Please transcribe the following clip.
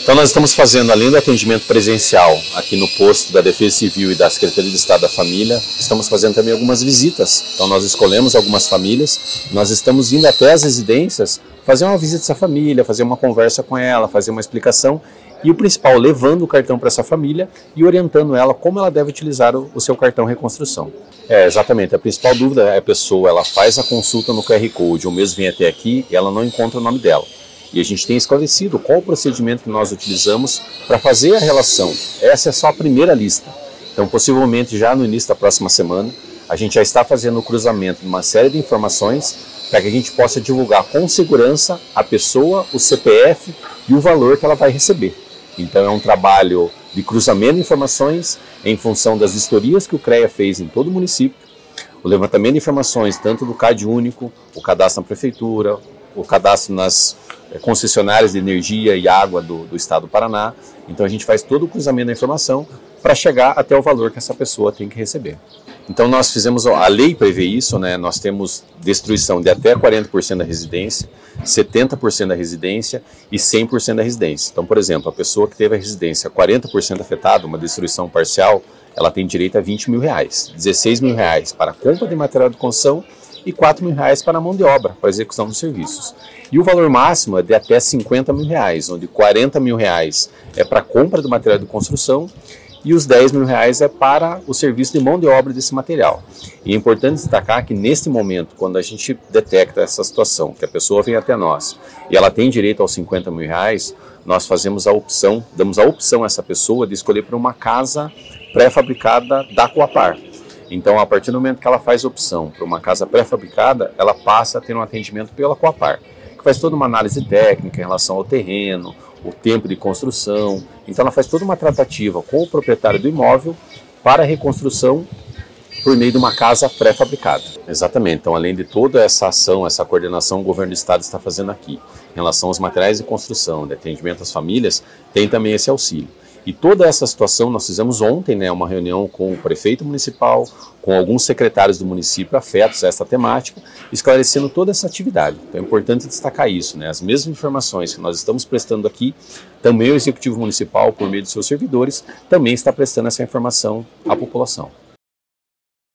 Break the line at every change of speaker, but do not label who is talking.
Então nós estamos fazendo, além do atendimento presencial aqui no posto da Defesa Civil e da Secretaria de Estado da Família, estamos fazendo também algumas visitas. Então nós escolhemos algumas famílias, nós estamos indo até as residências fazer uma visita a essa família, fazer uma conversa com ela, fazer uma explicação e o principal, levando o cartão para essa família e orientando ela como ela deve utilizar o seu cartão Reconstrução. Exatamente, a principal dúvida é a pessoa, ela faz a consulta no QR Code, ou mesmo vem até aqui e ela não encontra o nome dela. E a gente tem esclarecido qual o procedimento que nós utilizamos para fazer a relação. Essa é só a primeira lista. Então, possivelmente, já no início da próxima semana, a gente já está fazendo o cruzamento de uma série de informações para que a gente possa divulgar com segurança a pessoa, o CPF e o valor que ela vai receber. Então, é um trabalho de cruzamento de informações em função das vistorias que o CREA fez em todo o município, o levantamento de informações tanto do CAD único, o cadastro na prefeitura, o cadastro nas concessionárias de energia e água do estado do Paraná. Então a gente faz todo o cruzamento da informação para chegar até o valor que essa pessoa tem que receber. Então nós fizemos, a lei prevê isso, né? Nós temos destruição de até 40% da residência, 70% da residência e 100% da residência. Então, por exemplo, a pessoa que teve a residência 40% afetada, uma destruição parcial, ela tem direito a R$20 mil, R$16 mil para a compra de material de construção e R$4 mil para a mão de obra, para a execução dos serviços. E o valor máximo é de até R$50 mil, onde R$40 mil é para a compra do material de construção e os R$10 mil é para o serviço de mão de obra desse material. E é importante destacar que neste momento, quando a gente detecta essa situação, que a pessoa vem até nós e ela tem direito aos R$50 mil, nós fazemos a opção, damos a opção a essa pessoa de escolher por uma casa pré-fabricada da Coapar. Então, a partir do momento que ela faz opção por uma casa pré-fabricada, ela passa a ter um atendimento pela Coapar, que faz toda uma análise técnica em relação ao terreno, o tempo de construção. Então, ela faz toda uma tratativa com o proprietário do imóvel para a reconstrução por meio de uma casa pré-fabricada. Exatamente. Então, além de toda essa ação, essa coordenação, o governo do estado está fazendo aqui, em relação aos materiais de construção, de atendimento às famílias, tem também esse auxílio. E toda essa situação nós fizemos ontem, né, uma reunião com o prefeito municipal, com alguns secretários do município afetos a essa temática, esclarecendo toda essa atividade. Então é importante destacar isso, né, as mesmas informações que nós estamos prestando aqui, também o Executivo Municipal, por meio de seus servidores, também está prestando essa informação à população.